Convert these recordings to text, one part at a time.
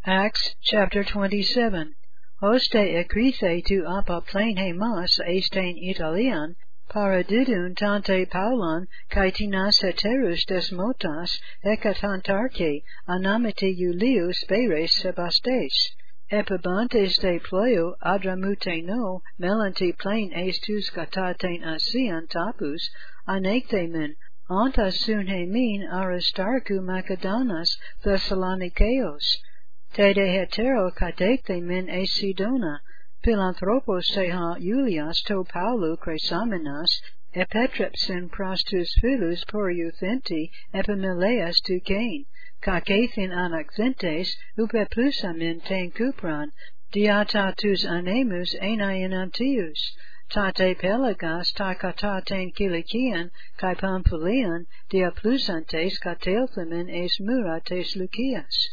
Acts chapter 27. Hoste ecrithe tu apa plane mas estain Italian, paradidun tante Paulon, caetinas heterus desmotas, hecatantarche, anamite Iulius Beres Sebastes. Epibantes de pleo adramute no, melanti plane estus cataten asian tapus, anecthemen, ontas sunhe min Aristarchu Macedonas Thessalonikeos. Te de hetero catecte min es Sidona, philanthropos te ha Iulias to Paulu Cresamenas, epetrepsin prostus filus por euthenti epimileas tu cain, cacathin anacthentes, upe plusamin ten cupran, diatatus anemus enai antius, tate pelagas ta cataten Cilician, cae Pamphylian, dia plusantes catelthamin es murates Lucias.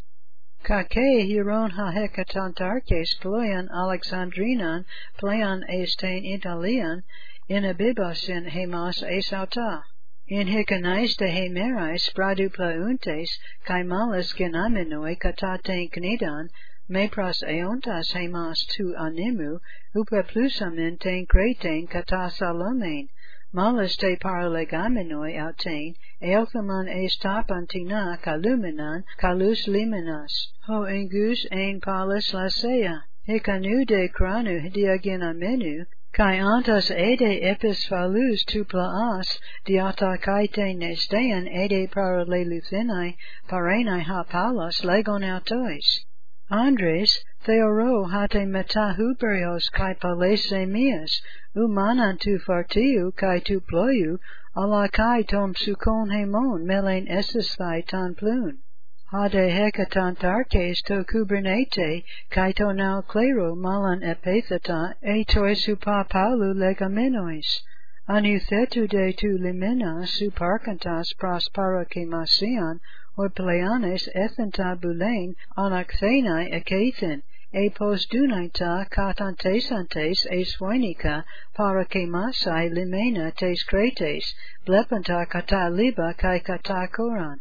Cacae hieron ha hecatantarches ploian Alexandrinan plean estain Italian, inabibasin hemas esauta. In hicanais de hemerais bradu plauntes, cae malis genaminoi cataten cnidan, mepras eontas hemas tu animu, upe plusamin ten creten catasalomen, malis te paralegaminoi autain, eothaman es tapantina caluminan, calus liminas, ho ingus ein palis lasea, hicanu de cranu diaginamenu, kai antas ede episphalus tu plaas, diata kaiten nestean ede paraleluthinai, parenai ha palas legon autois. Andres, theoro hate metahuberios kai palesemias, umanan tu fartiu kai tu ploiu, ala kai tom sukon hemon melen esesthai tan plun. Hade hecatantarches to kubernete, kai to nau clero malan epetheta, etois upa paulu legaminois. Anuthetu de tu limina suparcantas prosparachemasian, or pleanes ethenta bulein anacthenai ecathin, epos dunaita catantesantes es phoenica parachemasai limena tes cretes, blepanta kata liba kai kata koran.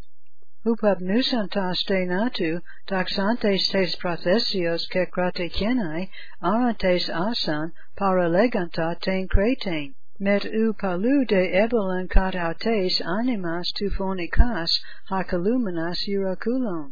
Upabnusantas te natu, taxantes tes prothesios kekratechenai, arantes asan, paraleganta ten creten. Met u palu de ebelan catautes animas tu phonicas, hacaluminas uraculon.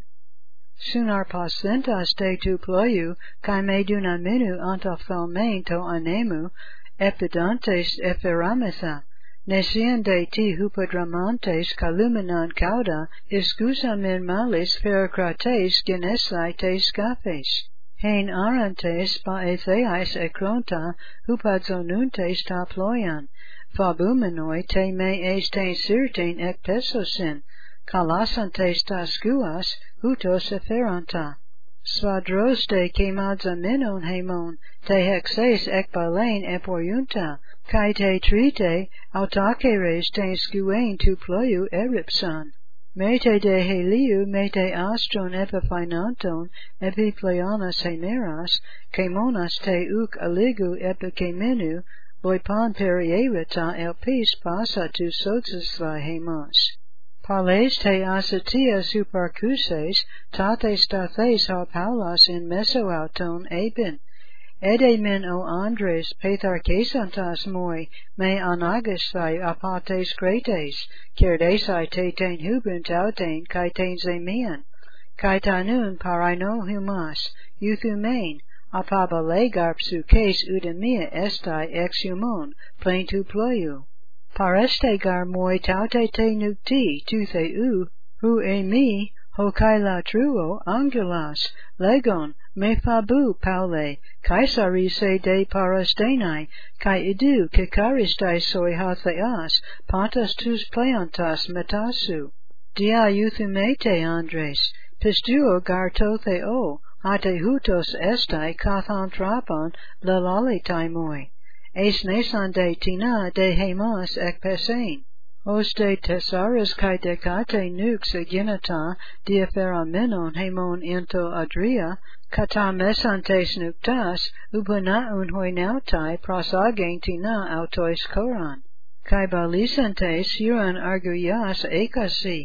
Sunar pasentas de tu ploiu, cae me dunaminu antophthalmein to anemu, epidantes epheramotha. Nesian de ti hupodramantes caluminan cauda, iscusamin malis ferocrates genesai te scapes. Hein arantes paetheis ekronta, hupadzonuntes ta ploian, fabumenoi te me estain sirten ek pesosin, calasantes ta skuas, hutos eferanta. Svadros de kemadzaminon hemon, te hexes ek balein eporiunta, kai te trite, autaceres ten skuen tu ploiu eripsan. Mete de heliu mete astron epiphinanton, epipleanas hemeras, kemonas te uk aligu epikemenu, loipan perierita elpis pasa tu soxisva hemas. Parles te asatias huparcuses, tates tathes ha paulas in mesoauton ebin. Ede min o Andres petharcesantas moi, me anagasthai apates cretes, cerdesai te ten hubunt auten kai ten zemian, kai tanun paraino humas, euthumein, apabalegar psukes udemia estai ex humon, plain tu ploiu. Pareste gar moi taute te nukti, tu theu, hu e mi, ho kai la truo, angulas, legon, me fabu paule, caesarise de parastenai, kai idu kikaristai soi hatheas, pantas tus pleantas metasu. Dia euthumete Andres, pistuo garto theo, hate hutos estai kathantrapan lelalitai moi. Es nesan de tina de hemas ek pesein. Os de tesaris kai decate nux aginata diaferamenon hemon into adria, kata mesantes nuktas, upanaun hoinautai prosagen tina autois koran. Kai balisantes huran arguias ekasi,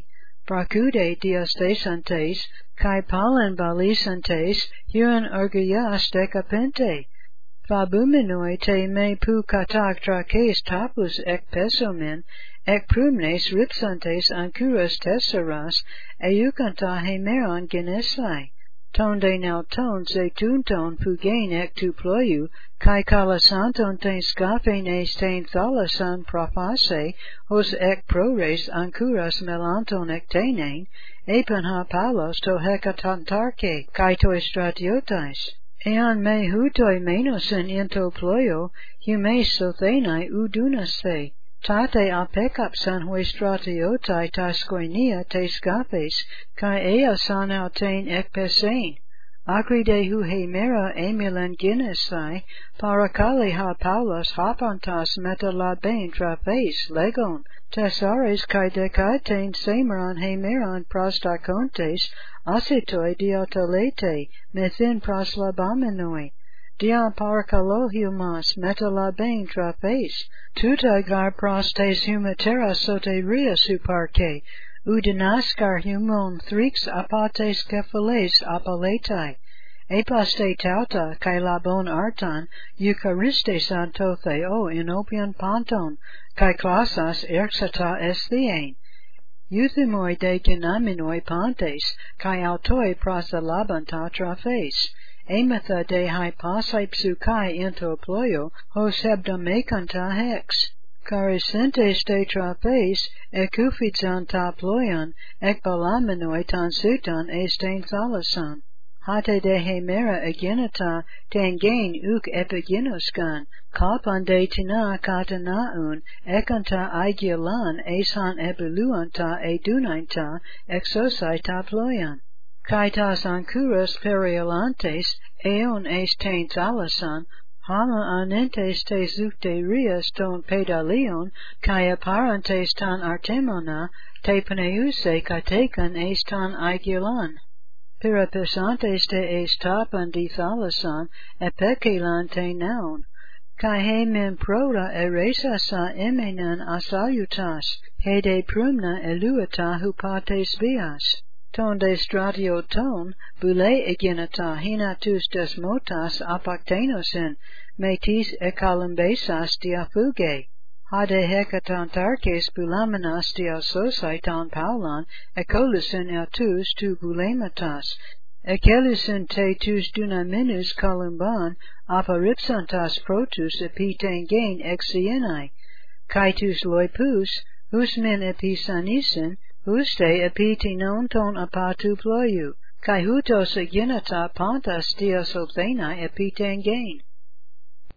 prakude diastasantes, kai palen balisantes, huan ergias decapente. Fabuminoi te me pu katak traces tapus ek pesomen, ek prumnes ripsantes ancuras tesseras, eucanta hemeron genesai. Tonde nau ton se tunton fugain ek tu ployu, kai calasanton ten scafenes ten thalasan profase, hos ek prores ancuras melanton ek tenein, epanha palos to hecatantarche, kai toi stratiotais. Ean me hutoi menosen into ployo, hume sothenai udunaste. Tate apekapsan hue stratiotai tascoinia te scapes, kai easan autain ekpesein. Acride hu hemera emilen ginesai, paracali ha paulas hapantas metalabain trapes legon, tesares kai decatein semeron hemeron prostacontes, acetoi diatalete, methin proslabaminoi. Dia paracalohumas metalabain trapes, tuta gar prostes humatera soteria suparque, udinascar humon thrix apates cephales apaletai, epaste tauta kai labon artan, eucharistes antotheo inopian panton, kai klasas erxata esthien. Euthymoi de genaminoi pantes, kai autoi prosalabanta trapes. Emetha de hypasai psukai into ployo, hos hebdomecanta hex. Carisentes de trapes, ecufidzanta ployon, ekbalaminoi tansutan estain thalasan. Hate de hemera agenata, tangain uk epigenoskan, kalpan de tina katanaun, ekanta aigilan esan ebiluanta edunainta, exosai ta ployon. Kaitas ancuras periolantes, eon estain thalasan, hama anentes te zucterias ton pedalion, kai apparantes tan artemona, te paneuse katekan estan aigilan. Pirapisantes te estapan di thalasan, epecilan te naun. Kai he men proda eresasa emenan asalutas, he de prumna eluata hupates bias. Ton de stratio ton, bule eginata hinatus desmotas apaktenosen, metis ekalumbesas diafuge. Hade hecatantarches bulaminas diasosaitan paulan, ecolusen autus tu bulematas, ekelusen te tus dunaminus columban, aparipsantas protus epitengain exienai, caitus loipus, hus men episanisen, huste epitinon ton apatu ployu, kai hutos aginata pantas diasopthena epitengain.